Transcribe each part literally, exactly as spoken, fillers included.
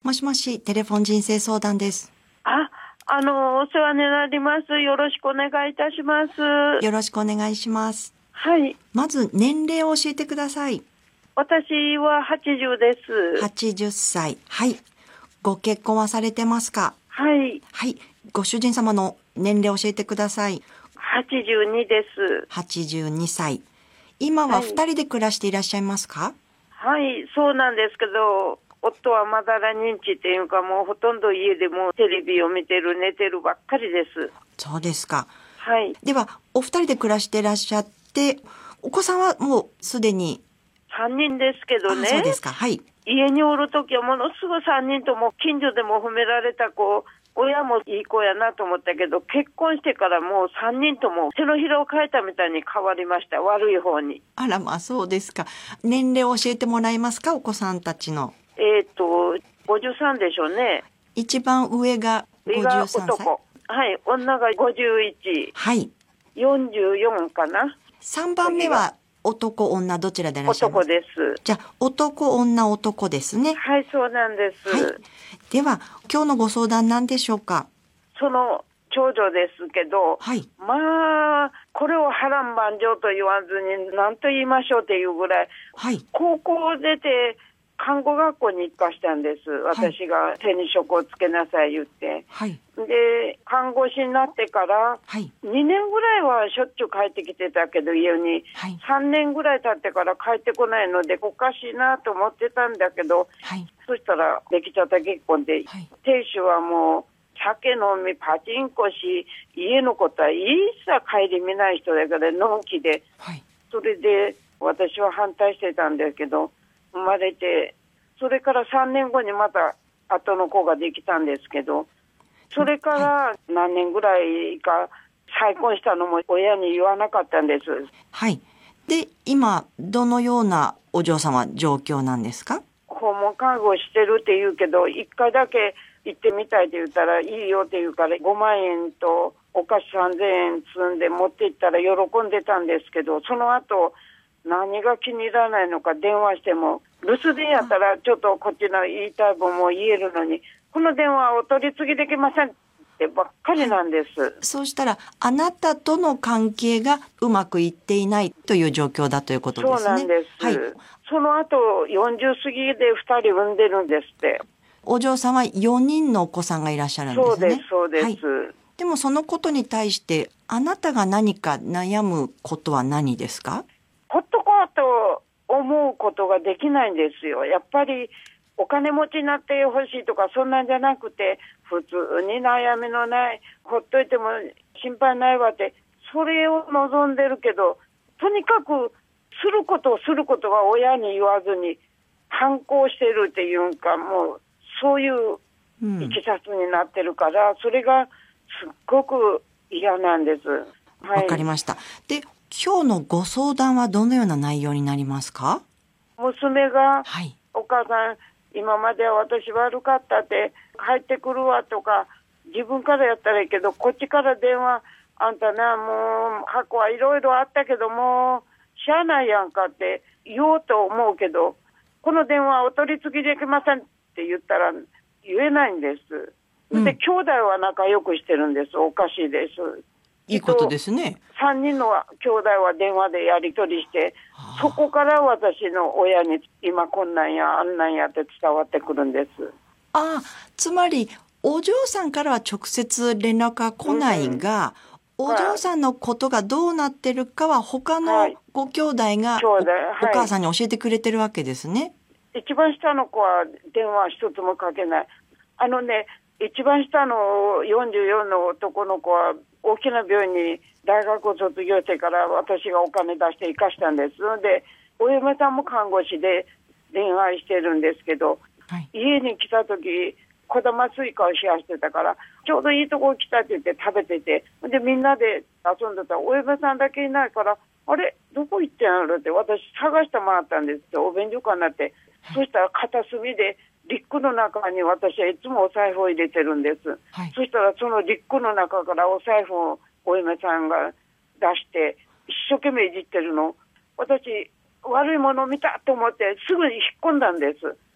もしもし、テレフォン人生相談です。 あ、あの、お世話になります。よろしくお願いいたします。 よろしくお願いします。 はい。 まず、年齢を教えてください。 私ははちじゅうです。 はちじゅっさい。はい。ご結婚はされてますか？ はい。 はい。ご主人様の年齢を教えてください。 はちじゅうにです。 はちじゅうにさい。今は二人で暮らしていらっしゃいますか？ はい、はい、そうなんですけど、夫はまだら認知っていうか、もうほとんど家でもテレビを見てる、寝てるばっかりです。 そうですか。 はい。 では、お二人で暮らしていらっしゃって、お子さんはもうすでにさんにんですけどね。 そうですか。はい。 家におるときはものすごいさんにんとも近所でも褒められた子、親もいい子やなと思ったけど、結婚してからもうさんにんとも手のひらを変えたみたいに変わりました。悪い方に。 あら、まあそうですか。年齢を教えてもらえますか、お子さんたちの。 えっと、ごじゅうさんでしょうね。 一番上がごじゅうさんさい。 上が男。はい。女がごじゅういち。 はい。 よんじゅうよんかな。 さんばんめは男、女、どちらでいらっしゃいますか？ 男です。 じゃあ、男、女、男ですね。 はい、そうなんです。 はい。では、今日のご相談何でしょうか？ その長女ですけど、 はい。 まあ、これを波乱万丈と言わずに何と言いましょうっていうぐらい、 はい。 高校出て看護学校に行かしたんです。私が手に職をつけなさい言って。 はい。 で、看護師になってから、 はい。 にねんぐらいはしょっちゅう帰ってきてたけど、家に。 はい。 さんねんぐらい経ってから帰ってこないので、おかしいなと思ってたんだけど、 はい。 そしたら、出来ちゃった結婚で、 はい。 亭主はもう、酒飲み、パチンコし、家のことは一切顧みない人だから、のんきで。 はい。 それで、私は反対してたんだけど、生まれて、それからさんねんごにまた後の子ができたんですけど、それから何年ぐらいか再婚したのも親に言わなかったんです。 はい。で、今、どのようなお嬢様状況なんですか？ 訪問看護してるって言うけど、一回だけ行ってみたいって言ったらいいよって言うから、ごまんえんとお菓子さんぜんえん積んで持って行ったら喜んでたんですけど、その後何が気に入らないのか電話しても、留守電やったらちょっとこっちの言いたい分も言えるのに、この電話をお取り次ぎできませんってばっかりなんです。 そうしたら、あなたとの関係がうまくいっていないという状況だということですね。 そうなんです。はい。その後よんじゅう過ぎでふたり産んでるんですって。 お嬢さんはよにんのお子さんがいらっしゃるんですね。 そうです、そうです。はい、 でもそのことに対して、あなたが何か悩むことは何ですか？ ほっとこうと思うことができないんですよ。やっぱりお金持ちになってほしいとかそんなんじゃなくて、普通に悩みのない、ほっといても心配ないわって、それを望んでるけど、とにかくすることをすることは親に言わずに反抗してるっていうか、もうそういういきさつになってるから、うん、それがすっごく嫌なんです。 わ、はい、かりました。で、今日のご相談はどのような内容になりますか？ 娘が、 はい、 お母さん今までは私悪かったって帰ってくるわとか、自分からやったらいいけど、こっちから電話、あんたな、もう過去はいろいろあったけどもしゃあないやんかって言おうと思うけど、この電話お取り次ぎできませんって言ったら言えないんです。うん、で、兄弟は仲良くしてるんです。おかしいです。 いいことですね。 さんにんの兄弟は電話でやり取りして、そこから私の親に今こんなんやあんなんやって伝わってくるんです。 ああ、つまりお嬢さんからは直接連絡が来ないが、うん、お嬢さんのことがどうなってるかは他のご兄弟が お,、はい、お母さんに教えてくれてるわけですね。 一番下の子は電話一つもかけない。あのね、一番下のよんじゅうよんの男の子は大きな病院に大学を卒業してから私がお金出して生かしたんですので、お嫁さんも看護師で恋愛してるんですけど、はい、家に来た時小玉スイカを冷やしてたから、ちょうどいいとこ来たって言って食べてて、でみんなで遊んでたらお嫁さんだけいないから、あれどこ行ってんやろって私探して回ったんですって、お便所かなって、はい、そしたら片隅でリュックの中に私はいつもお財布を入れてるんです、はい、そしたらそのリュックの中からお財布をお嫁さんが出して一生懸命いじってるの、私悪いものを見たと思ってすぐに引っ込んだんです。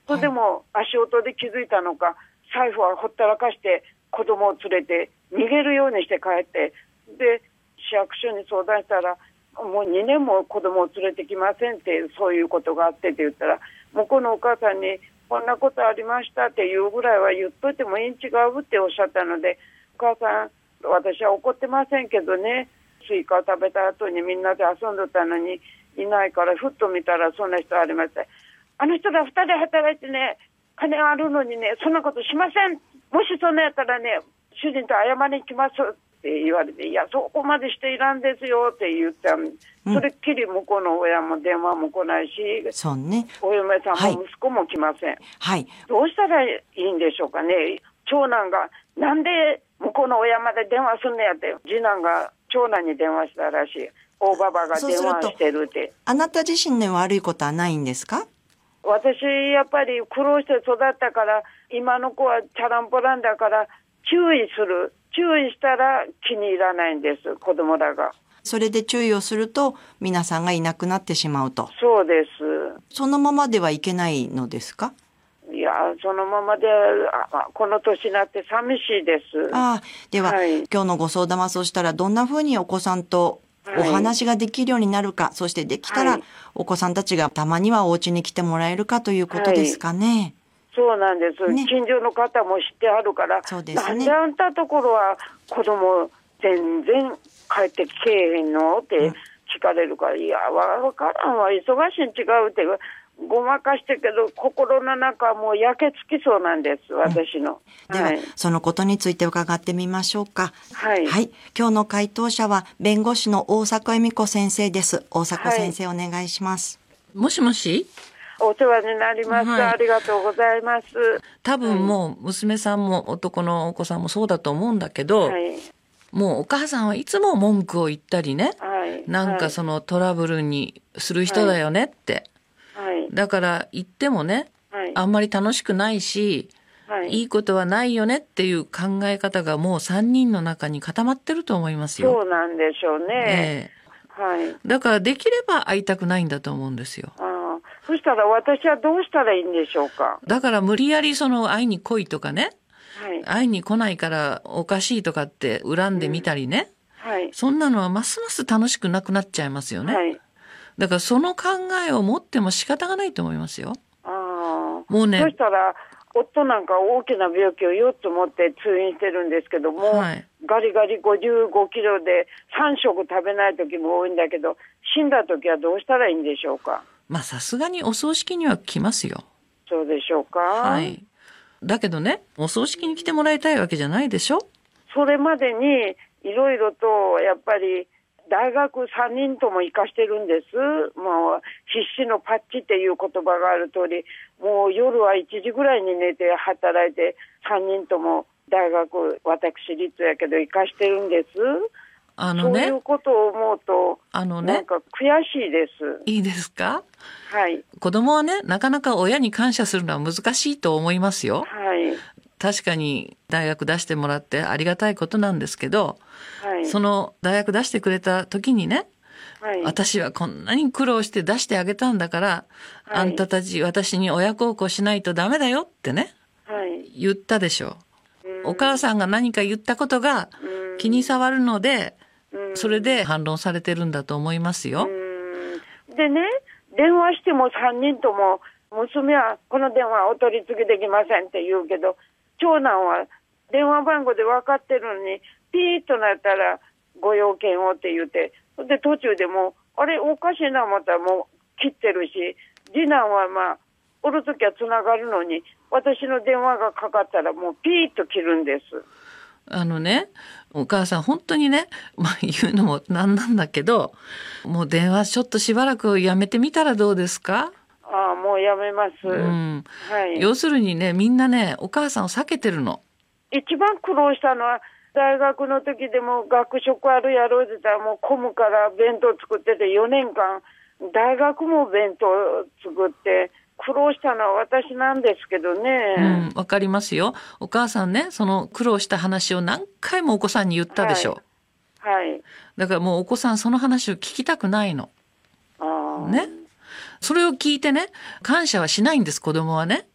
それでも足音で気づいたのか、財布はほったらかして子供を連れて逃げるようにして帰って、で市役所に相談したら、もうにねんも子供を連れてきませんって、そういうことがあってって言ったら、向こうのお母さんにこんなことありましたっていうぐらいは言っといてもいいん違うっておっしゃったので、お母さん私は怒ってませんけどね、スイカを食べた後にみんなで遊んでたのにいないから、ふっと見たらそんな人ありました。あの人らふたり働いてね、金あるのにね、そんなことしません、もしそんなやったらね、主人と謝りに来ますって言われて、いやそこまでしていらんですよって言ったん、それっきり向こうの親も電話も来ないし、 そうね、 お嫁さんも息子も来ません、 はい、 どうしたらいいんでしょうかね。長男がなんで向こうの親まで電話すんねやって、次男が長男に電話したらしい。大ババが電話してるって。 あなた自身で悪いことはないんですか？ 私やっぱり苦労して育ったから、今の子はチャランポランだから注意する、注意したら気に入らないんです、子供らが。 それで注意をすると皆さんがいなくなってしまうと。 そうです。 そのままではいけないのですか？ いやそのままで、あこの年になって寂しいです。 ああ、では、 はい、 今日のご相談は、そうしたらどんなふうにお子さんとお話ができるようになるか、はい、そしてできたらお子さんたちがたまにはお家に来てもらえるかということですかね。はい、 そうなんです、ね、近所の方も知ってあるから、 そうですね、 なんであんたところは子供全然帰ってきけえへんのって聞かれるから、うん、いやわからんわ、忙しいに違うってごまかしてけど、心の中もう焼けつきそうなんです、私の。 うん、では、はい、そのことについて伺ってみましょうか。 はい。 はい。今日の回答者は、弁護士の大迫恵美子先生です。大迫先生、はい、お願いします。 もしもし。 お世話になります、はい。ありがとうございます。 多分もう、娘さんも男のお子さんもそうだと思うんだけど、はい、もうお母さんはいつも文句を言ったりね、はい、なんかそのトラブルにする人だよねって。はい、だから言ってもね、はい、あんまり楽しくないし、はい、いいことはないよねっていう考え方がもうさんにんの中に固まってると思いますよ。 そうなんでしょうね。 えーはい、だからできれば会いたくないんだと思うんですよ。 あそしたら私はどうしたらいいんでしょうか。 だから無理やりその会いに来いとかね、はい、会いに来ないからおかしいとかって恨んでみたりね、うんはい、そんなのはますます楽しくなくなっちゃいますよね。はいだからその考えを持っても仕方がないと思いますよ。 あもうね。そしたら夫なんか大きな病気をよっつ持って通院してるんですけども、はい、ガリガリごじゅうごキロでさん食食べない時も多いんだけど、死んだ時はどうしたらいいんでしょうか。 まあさすがにお葬式には来ますよ。 そうでしょうか。 はい。だけどね、お葬式に来てもらいたいわけじゃないでしょ。 それまでにいろいろとやっぱり大学さんにんとも行かしてるんです。もう必死のパッチっていう言葉がある通り、もう夜はいちじぐらいに寝て働いてさんにんとも大学、私立やけど行かしてるんです。あのね、そういうことを思うと、あのね、なんか悔しいです。 いいですか？ はい。 子供はね、なかなか親に感謝するのは難しいと思いますよ。 はい。 確かに大学出してもらってありがたいことなんですけど、はい、その大学出してくれた時にね、はい、私はこんなに苦労して出してあげたんだから、はい、あんたたち私に親孝行しないとダメだよってね、はい、言ったでしょう。お母さんが何か言ったことが気に障るので、それで反論されてるんだと思いますよ。 でね、電話してもさんにんとも娘はこの電話お取り次ぎできませんって言うけど、長男は電話番号で分かってるのにピーッとなったらご用件をって言って、で途中でもあれおかしいな思ったらもう切ってるし、次男はまあおるときはつながるのに私の電話がかかったらもうピーッと切るんです。 あのね、お母さん本当にね、まあ言うのもなんなんだけど、もう電話ちょっとしばらくやめてみたらどうですか？ ああ、もうやめます、 うんはい、要するにね、みんなねお母さんを避けてるの。 一番苦労したのは大学の時でも学食あるやろうって言ったらもう混むから弁当作っててよねんかん大学も弁当作って苦労したのは私なんですけどね。 うんわかりますよ。お母さんね、その苦労した話を何回もお子さんに言ったでしょ。 はい、はい、 だからもうお子さんその話を聞きたくないの。 あね。それを聞いてね、感謝はしないんです、子供はね。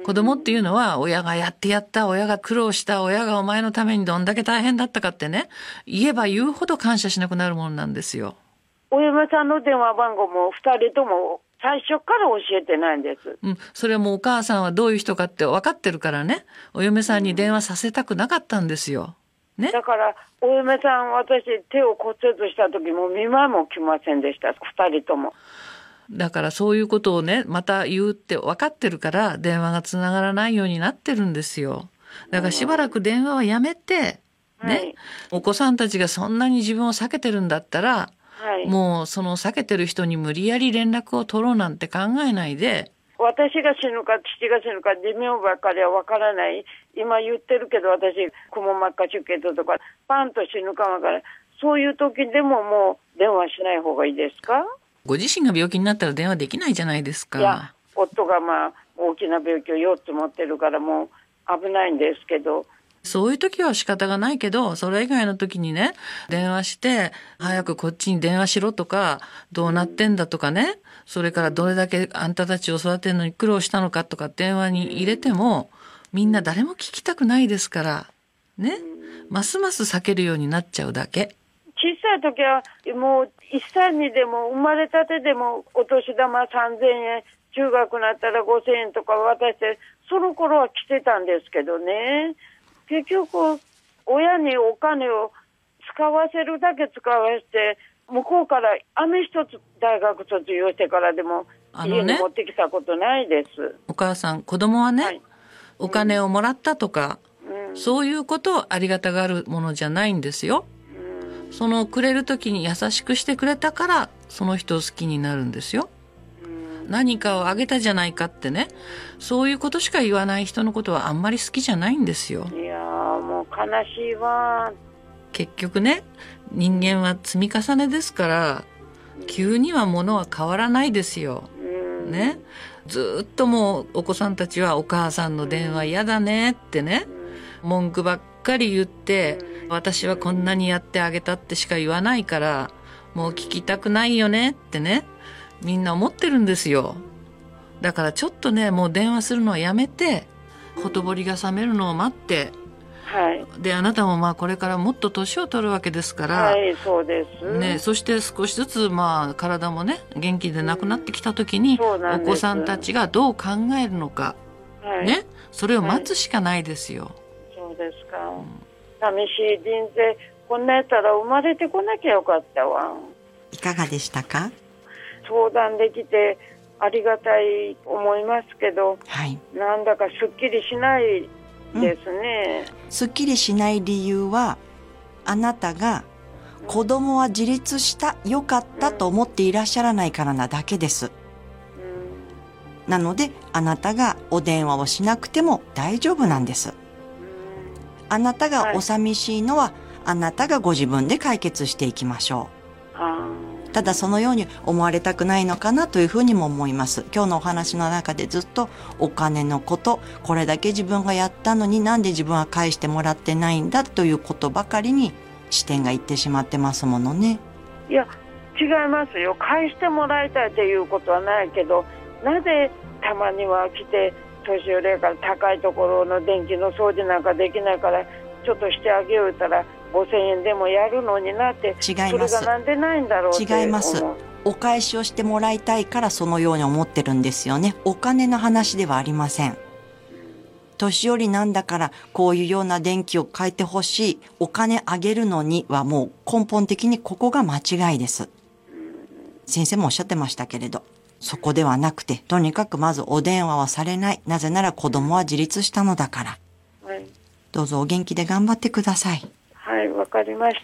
子供っていうのは親がやってやった、親が苦労した、親がお前のためにどんだけ大変だったかってね、言えば言うほど感謝しなくなるものなんですよ。 お嫁さんの電話番号もふたりとも最初から教えてないんです。 うん、それはもうお母さんはどういう人かって分かってるからね、お嫁さんに電話させたくなかったんですよ。ね。 だからお嫁さん、私手を骨折した時も見舞いも来ませんでした、ふたりとも。 だからそういうことをね、また言うって分かってるから電話がつながらないようになってるんですよ。だからしばらく電話はやめて、ね、はい、お子さんたちがそんなに自分を避けてるんだったら、はい、もうその避けてる人に無理やり連絡を取ろうなんて考えないで、 私が死ぬか父が死ぬか寿命ばっかりは分からない。今言ってるけど私くも膜下出血とかパンと死ぬかも分からない。そういう時でももう電話しない方がいいですか？ ご自身が病気になったら電話できないじゃないですか。 いや、夫がまあ大きな病気をよっつ持ってるからもう危ないんですけど、 そういう時は仕方がないけど、それ以外の時にね、電話して早くこっちに電話しろとか、どうなってんだとかね、それからどれだけあんたたちを育てるのに苦労したのかとか電話に入れても、みんな誰も聞きたくないですからね、ますます避けるようになっちゃうだけ。 小さい時はもういっさいにでも生まれたてでもお年玉さんぜんえん、中学になったらごせんえんとか渡して、その頃は来てたんですけどね、結局親にお金を使わせるだけ使わせて、向こうから飴一つ大学卒業してからでも家に持ってきたことないです、ね、 お母さん、子供はね、はい、お金をもらったとか、うん、そういうことをありがたがるものじゃないんですよ。うん、そのくれる時に優しくしてくれたからその人を好きになるんですよ。うん、何かをあげたじゃないかってね、そういうことしか言わない人のことはあんまり好きじゃないんですよ。 いやーもう悲しいわ。 結局ね、人間は積み重ねですから、急には物は変わらないですよ。うん、ね。ずっともうお子さんたちはお母さんの電話嫌だねってね、文句ばっかり言って、私はこんなにやってあげたってしか言わないから、もう聞きたくないよねってね、みんな思ってるんですよ。だからちょっとね、もう電話するのはやめて、ほとぼりが冷めるのを待って、はい、であなたもまあこれからもっと年を取るわけですから、 はい、そうですね。 そして少しずつまあ体もね元気でなくなってきた時に、うん、お子さんたちがどう考えるのか、はい、ね、それを待つしかないですよ。はい、 そうですか。うん、寂しい人生、こんなやったら生まれてこなきゃよかったわ。 いかがでしたか？ 相談できてありがたい思いますけど、はい、なんだかすっきりしないですね。 うん、すっきりしない理由は、あなたが子供は自立した、よかったと思っていらっしゃらないからなだけです。うん、なのであなたがお電話をしなくても大丈夫なんです。うん、あなたがお寂しいのは、はい、あなたがご自分で解決していきましょう。あ、ただそのように思われたくないのかなというふうにも思います。今日のお話の中でずっとお金のこと、これだけ自分がやったのになんで自分は返してもらってないんだということばかりに視点がいってしまってますものね。 いや違いますよ。返してもらいたいということはないけど、なぜたまには来て年寄りやから高いところの電気の掃除なんかできないからちょっとしてあげようたらごせんえんでもやるのになって。 違います。 それがなんでないんだろうって思う。 違います。お返しをしてもらいたいからそのように思ってるんですよね。お金の話ではありません。年寄りなんだからこういうような電気を変えてほしい、お金あげるのにはもう根本的にここが間違いです。先生もおっしゃってましたけれど、そこではなくて、とにかくまずお電話はされない。なぜなら子供は自立したのだから。はい、どうぞお元気で頑張ってください。 はい、わかりました。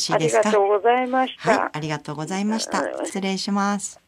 はい、よろしいですか。 ありがとうございました。 はい、ありがとうございました。失礼します。